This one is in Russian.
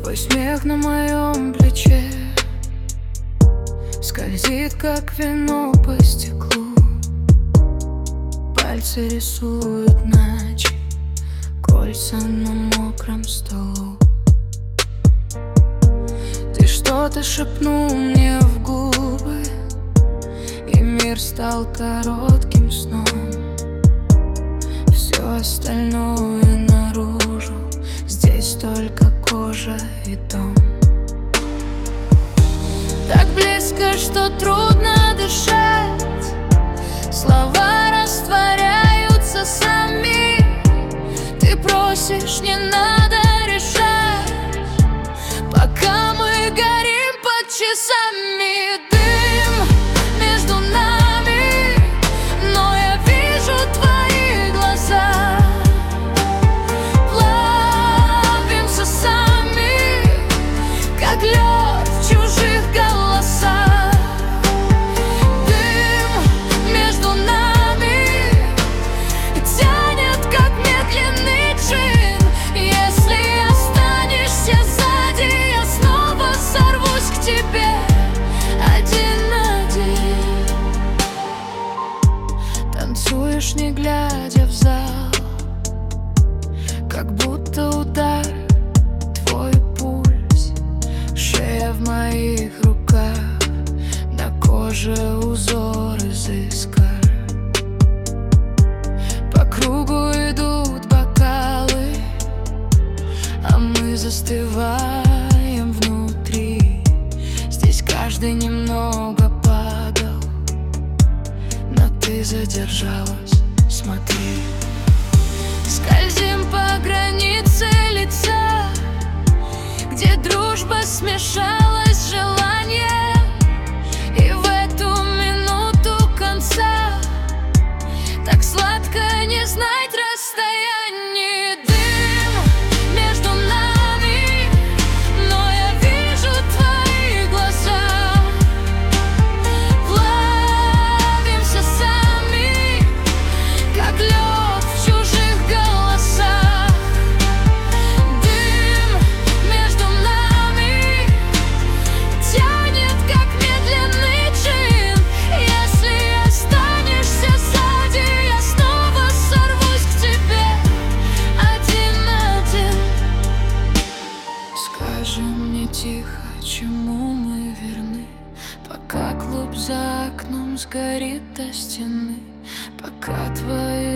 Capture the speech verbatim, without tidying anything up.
Твой смех на моем плече скользит, как вино по стеклу. Пальцы рисуют ночь, кольца на мокром столу. Ты что-то шепнул мне в губы, и мир стал коротким сном. Все остальное наружу, здесь только кожа и дом. Так близко, что трудно дышать, слова растворяются сами. Ты просишь, не надо решать, пока мы горим под часами. Дым между нами, но я вижу твои глаза. Плавимся сами, как лед в чужих голосах. Дым между нами тянет, как медленный джин. Если останешься сзади, я снова сорвусь к тебе один на один. Танцуешь, не глядя в зал, как будто удар, твой пульс, шея в моих руках, на коже узор из искр. По кругу идут бокалы, а мы застываем внутри. Здесь каждый немного падал, но ты задержалась, смотри. Скользим по границе лица, где дружба смешалась с желанием. И в эту минуту конца так сладко не знать расстояние. Дым между нами, но я вижу твои глаза. Плавимся сами, как лед в чужих голосах. Дым между нами тянет, как медленный джин. Если останешься сзади, я снова сорвусь к тебе один на один. Скажи мне тихо, чему мы верны, пока клуб за окном сгорит до стены, пока твои